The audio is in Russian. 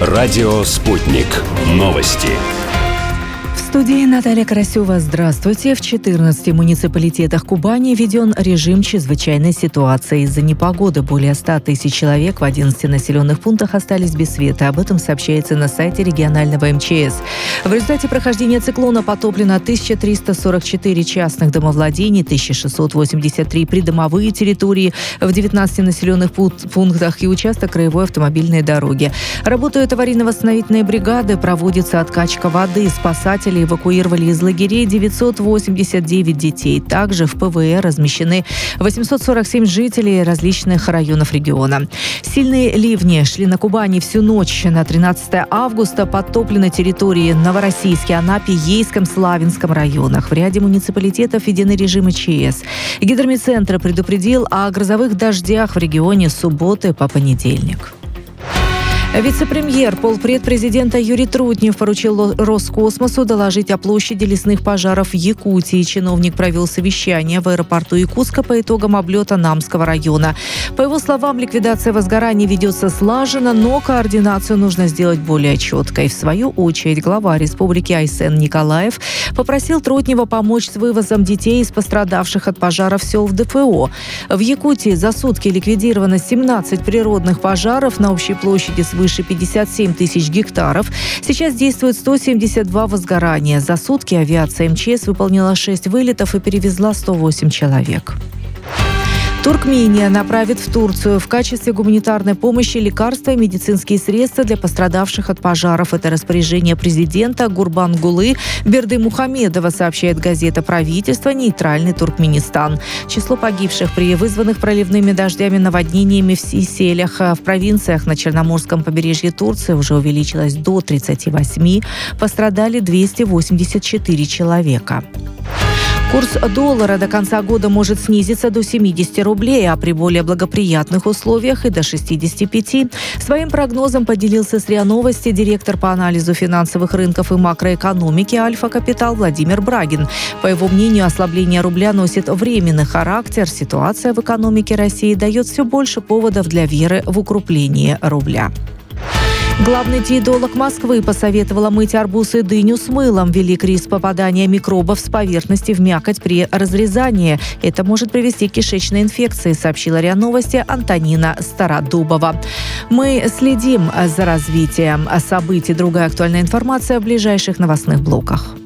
Радио «Спутник». Новости. В студии Наталья Карасева. Здравствуйте. В 14 муниципалитетах Кубани введен режим чрезвычайной ситуации. Из-за непогоды более 100 тысяч человек в 11 населенных пунктах остались без света. Об этом сообщается на сайте регионального МЧС. В результате прохождения циклона потоплено 1344 частных домовладений, 1683 придомовые территории в 19 населенных пунктах и участок краевой автомобильной дороги. Работают аварийно-восстановительные бригады, проводится откачка воды, спасатели эвакуировали из лагерей 989 детей. Также в ПВР размещены 847 жителей различных районов региона. Сильные ливни шли на Кубани всю ночь. На 13 августа подтоплены территории Новороссийске, Анапе, Ейском, Славянском районах. В ряде муниципалитетов введены режимы ЧС. Гидромедцентр предупредил о грозовых дождях в регионе с субботы по понедельник. Вице-премьер, полпред президента Юрий Трутнев поручил Роскосмосу доложить о площади лесных пожаров в Якутии. Чиновник провел совещание в аэропорту Якутска по итогам облета Намского района. По его словам, ликвидация возгораний ведется слаженно, но координацию нужно сделать более четкой. В свою очередь, глава республики Айсен Николаев попросил Трутнева помочь с вывозом детей из пострадавших от пожаров сел в ДФО. В Якутии за сутки ликвидировано 17 природных пожаров на общей площади свыше 57 тысяч гектаров. Сейчас действует 172 возгорания. За сутки авиация МЧС выполнила 6 вылетов и перевезла 108 человек. Туркмения направит в Турцию в качестве гуманитарной помощи лекарства и медицинские средства для пострадавших от пожаров. Это распоряжение президента Гурбангулы Бердымухамедова, сообщает газета правительства «Нейтральный Туркменистан». Число погибших при вызванных проливными дождями, наводнениями в селях в провинциях на Черноморском побережье Турции уже увеличилось до 38. Пострадали 284 человека. Курс доллара до конца года может снизиться до 70 рублей, а при более благоприятных условиях и до 65. Своим прогнозом поделился с РИА Новости директор по анализу финансовых рынков и макроэкономики «Альфа Капитал» Владимир Брагин. По его мнению, ослабление рубля носит временный характер. Ситуация в экономике России дает все больше поводов для веры в укрепление рубля. Главный диетолог Москвы посоветовала мыть арбуз и дыню с мылом. Велик риск попадания микробов с поверхности в мякоть при разрезании. Это может привести к кишечной инфекции, сообщила РИА Новости Антонина Стародубова. Мы следим за развитием событий. Другая актуальная информация в ближайших новостных блоках.